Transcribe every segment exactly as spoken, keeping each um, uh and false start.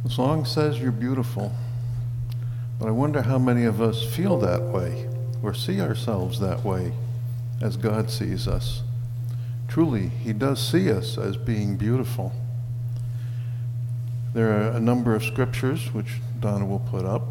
The song says you're beautiful, but I wonder how many of us feel that way or see ourselves that way as God sees us. Truly, He does see us as being beautiful. There are a number of scriptures, which Donna will put up,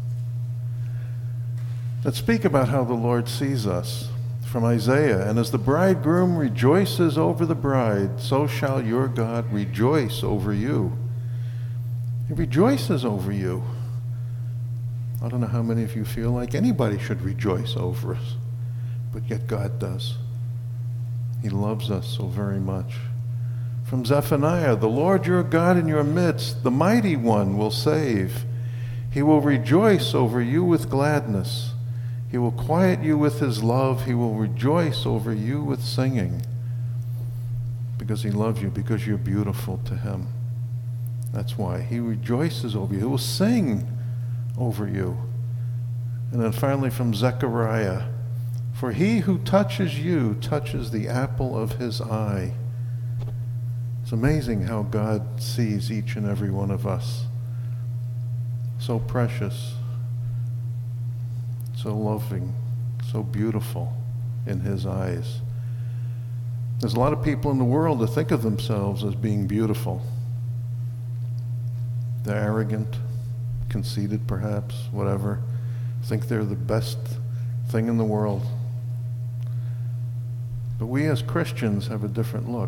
that speak about how the Lord sees us. From Isaiah, and as the bridegroom rejoices over the bride, so shall your God rejoice over you. He rejoices over you. I don't know how many of you feel like anybody should rejoice over us, but yet God does. He loves us so very much. From Zephaniah, the Lord your God in your midst, the mighty one will save. He will rejoice over you with gladness. He will quiet you with his love. He will rejoice over you with singing. Because he loves you, because you're beautiful to him. That's why. He rejoices over you. He will sing over you. And then finally from Zechariah, for he who touches you touches the apple of his eye. It's amazing how God sees each and every one of us. So precious, so loving, so beautiful in his eyes. There's a lot of people in the world that think of themselves as being beautiful. They're arrogant, conceited perhaps, whatever. Think they're the best thing in the world. But we as Christians have a different look.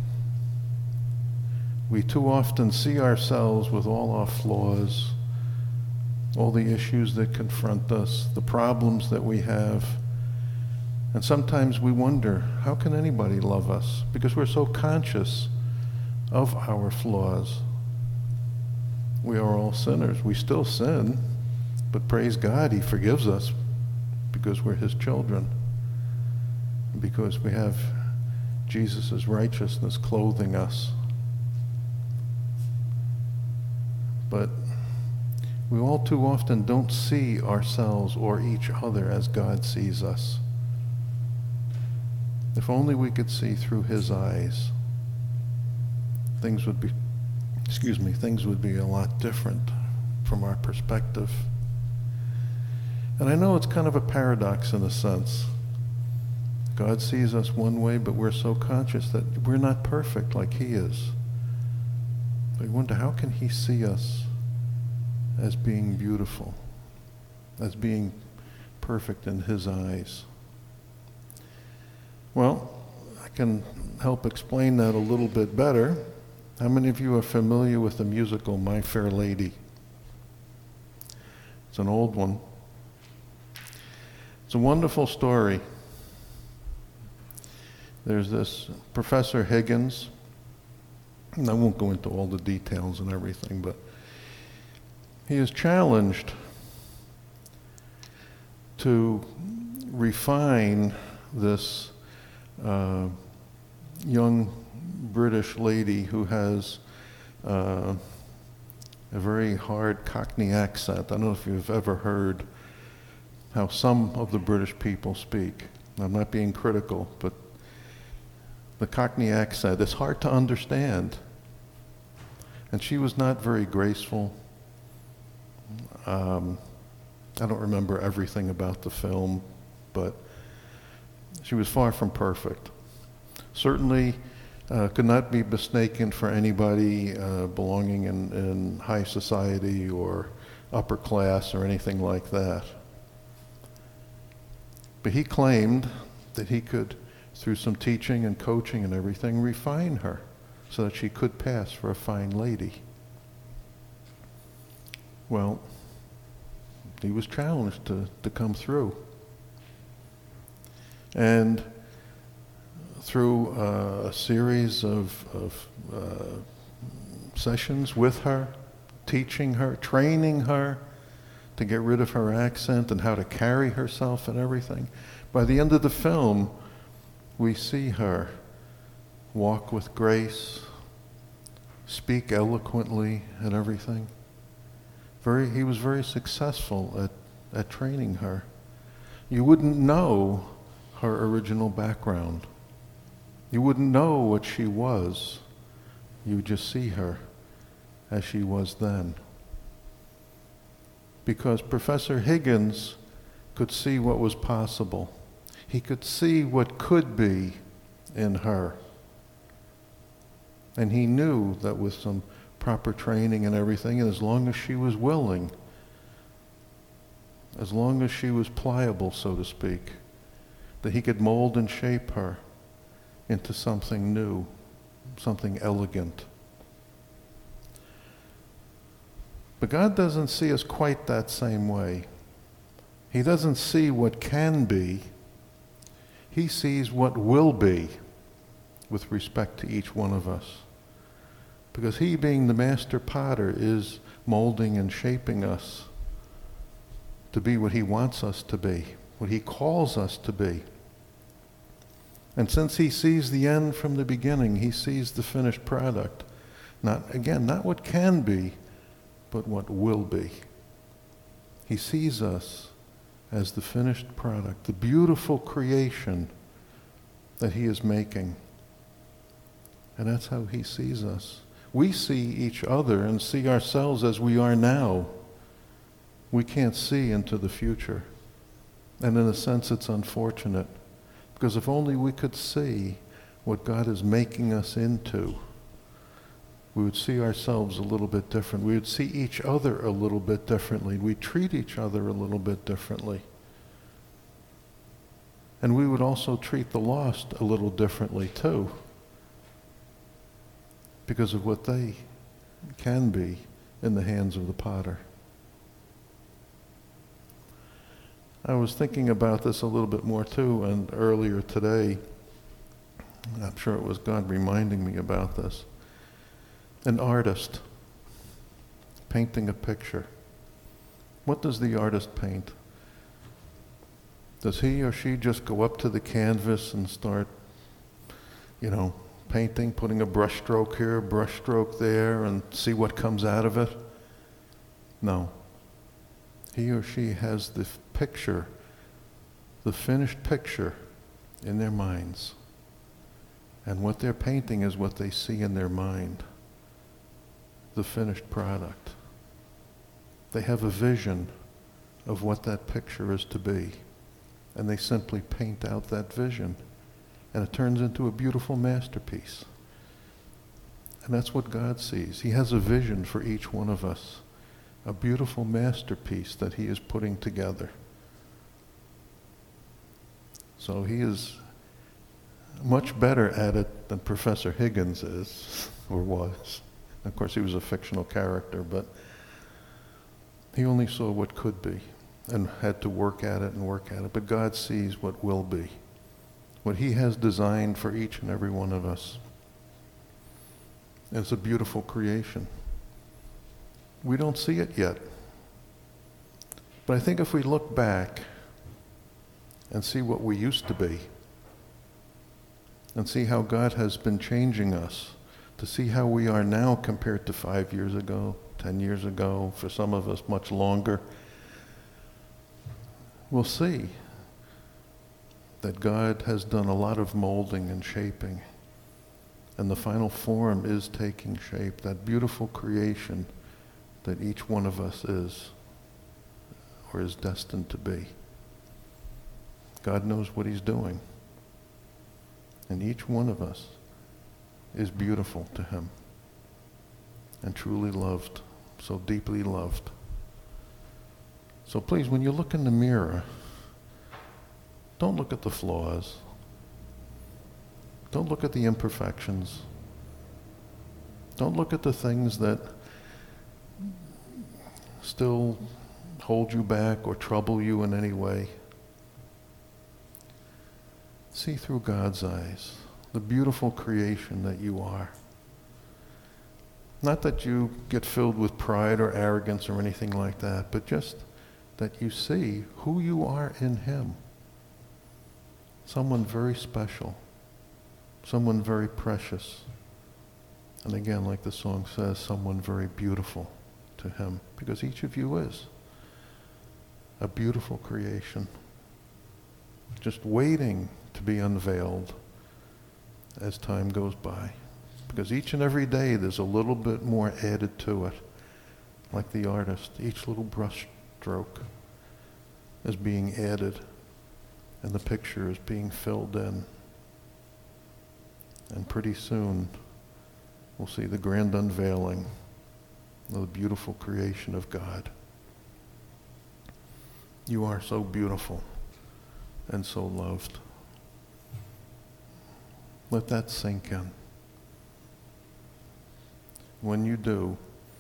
We too often see ourselves with all our flaws, all the issues that confront us, the problems that we have. And sometimes we wonder, how can anybody love us? Because we're so conscious of our flaws. We are all sinners. We still sin, but praise God, he forgives us because we're his children, because we have Jesus' righteousness clothing us. But we all too often don't see ourselves or each other as God sees us. If only we could see through his eyes, things would be, excuse me, things would be a lot different from our perspective. And I know it's kind of a paradox in a sense. God sees us one way, but we're so conscious that we're not perfect like he is. We wonder, how can he see us as being beautiful, as being perfect in his eyes? Well, I can help explain that a little bit better. How many of you are familiar with the musical My Fair Lady? It's an old one. It's a wonderful story. There's this Professor Higgins, and I won't go into all the details and everything, but he is challenged to refine this uh, young British lady who has uh, a very hard Cockney accent. I don't know if you've ever heard how some of the British people speak. I'm not being critical, but the Cockney accent is hard to understand. And she was not very graceful. Um, I don't remember everything about the film, but she was far from perfect. Certainly uh, could not be mistaken for anybody uh, belonging in, in high society or upper class or anything like that. But he claimed that he could, through some teaching and coaching and everything, refine her so that she could pass for a fine lady. Well, he was challenged to, to come through. And through uh, a series of, of uh, sessions with her, teaching her, training her to get rid of her accent and how to carry herself and everything, by the end of the film, we see her walk with grace, speak eloquently and everything. Very, he was very successful at, at training her. You wouldn't know her original background. You wouldn't know what she was. You would just see her as she was then. Because Professor Higgins could see what was possible. He could see what could be in her. And he knew that with some proper training and everything, and as long as she was willing, as long as she was pliable, so to speak, that he could mold and shape her into something new, something elegant. But God doesn't see us quite that same way. He doesn't see what can be. He sees what will be with respect to each one of us. Because he, being the master potter, is molding and shaping us to be what he wants us to be, what he calls us to be. And since he sees the end from the beginning, he sees the finished product. Not, again, not what can be, but what will be. He sees us as the finished product, the beautiful creation that he is making. And that's how he sees us. We see each other and see ourselves as we are now. We can't see into the future. And in a sense, it's unfortunate. Because if only we could see what God is making us into, we would see ourselves a little bit different. We would see each other a little bit differently. We'd treat each other a little bit differently. And we would also treat the lost a little differently too, because of what they can be in the hands of the potter. I was thinking about this a little bit more too, and earlier today, I'm sure it was God reminding me about this. An artist painting a picture. What does the artist paint? Does he or she just go up to the canvas and start, you know, painting, putting a brush stroke here, a brush stroke there, and see what comes out of it? No. He or she has the picture, the finished picture in their minds. And what they're painting is what they see in their mind, the finished product. They have a vision of what that picture is to be, and they simply paint out that vision, and it turns into a beautiful masterpiece. And that's what God sees. He has a vision for each one of us, a beautiful masterpiece that he is putting together. So he is much better at it than Professor Higgins is, or was. Of course, he was a fictional character, but he only saw what could be and had to work at it and work at it. But God sees what will be, what he has designed for each and every one of us. It's a beautiful creation. We don't see it yet. But I think if we look back and see what we used to be, and see how God has been changing us, to see how we are now compared to five years ago, ten years ago, for some of us much longer, we'll see that God has done a lot of molding and shaping, and the final form is taking shape, that beautiful creation that each one of us is, or is destined to be. God knows what he's doing, and each one of us is beautiful to him and truly loved, so deeply loved. So please, when you look in the mirror, don't look at the flaws. Don't look at the imperfections. Don't look at the things that still hold you back or trouble you in any way. See through God's eyes the beautiful creation that you are. Not that you get filled with pride or arrogance or anything like that, but just that you see who you are in him. Someone very special, someone very precious, and again, like the song says, someone very beautiful to him, because each of you is a beautiful creation, just waiting to be unveiled as time goes by. Because each and every day there's a little bit more added to it. Like the artist, each little brush stroke is being added and the picture is being filled in. And pretty soon we'll see the grand unveiling of the beautiful creation of God. You are so beautiful and so loved. Let that sink in. When you do,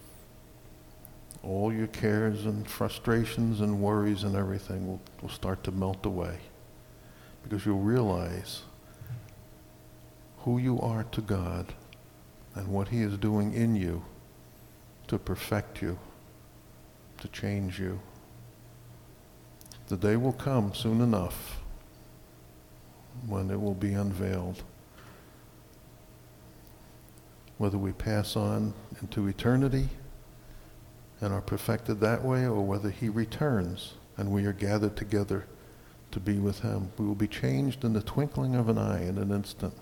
all your cares and frustrations and worries and everything will, will start to melt away, because you'll realize who you are to God and what He is doing in you to perfect you, to change you. The day will come soon enough when it will be unveiled. Whether we pass on into eternity and are perfected that way, or whether He returns and we are gathered together to be with Him, we will be changed in the twinkling of an eye, in an instant.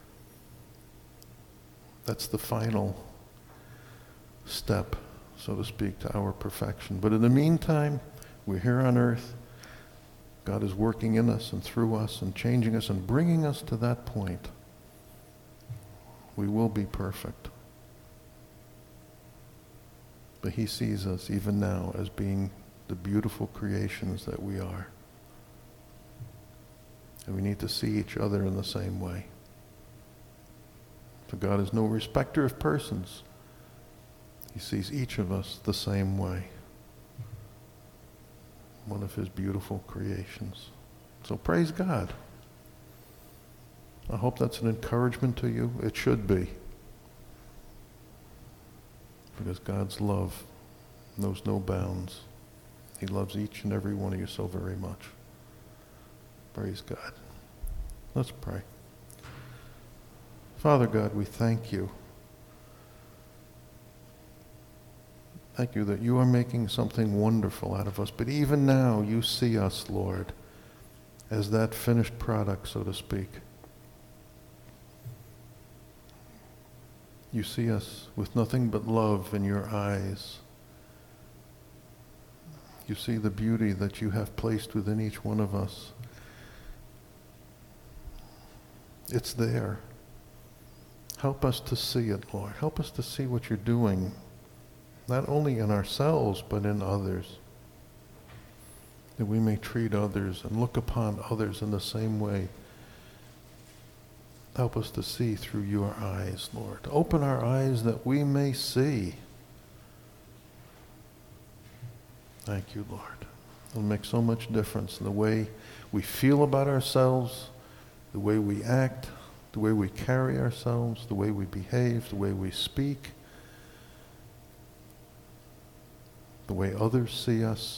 That's the final step, so to speak, to our perfection. But in the meantime, we're here on earth. God is working in us and through us and changing us and bringing us to that point. We will be perfect. But He sees us even now as being the beautiful creations that we are. And we need to see each other in the same way. For God is no respecter of persons. He sees each of us the same way. One of His beautiful creations. So praise God. I hope that's an encouragement to you. It should be. Because God's love knows no bounds. He loves each and every one of you so very much. Praise God. Let's pray. Father God, we thank you. Thank you that you are making something wonderful out of us. But even now, you see us, Lord, as that finished product, so to speak. You see us with nothing but love in your eyes. You see the beauty that you have placed within each one of us. It's there. Help us to see it, Lord. Help us to see what you're doing, not only in ourselves, but in others. That we may treat others and look upon others in the same way. Help us to see through your eyes, Lord. Open our eyes that we may see. Thank you, Lord. It'll make so much difference in the way we feel about ourselves, the way we act, the way we carry ourselves, the way we behave, the way we speak, the way others see us.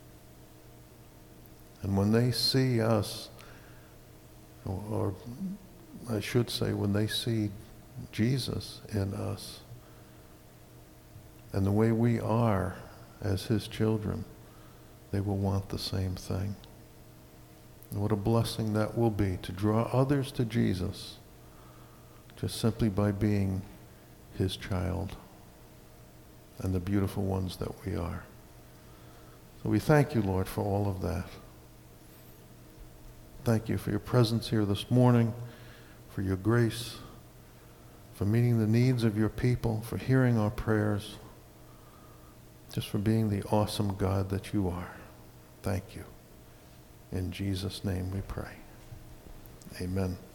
And when they see us, or, or I should say, when they see Jesus in us and the way we are as His children, they will want the same thing. And what a blessing that will be to draw others to Jesus just simply by being His child and the beautiful ones that we are. So we thank you, Lord, for all of that. Thank you for your presence here this morning, for your grace, for meeting the needs of your people, for hearing our prayers, just for being the awesome God that you are. Thank you. In Jesus' name we pray. Amen.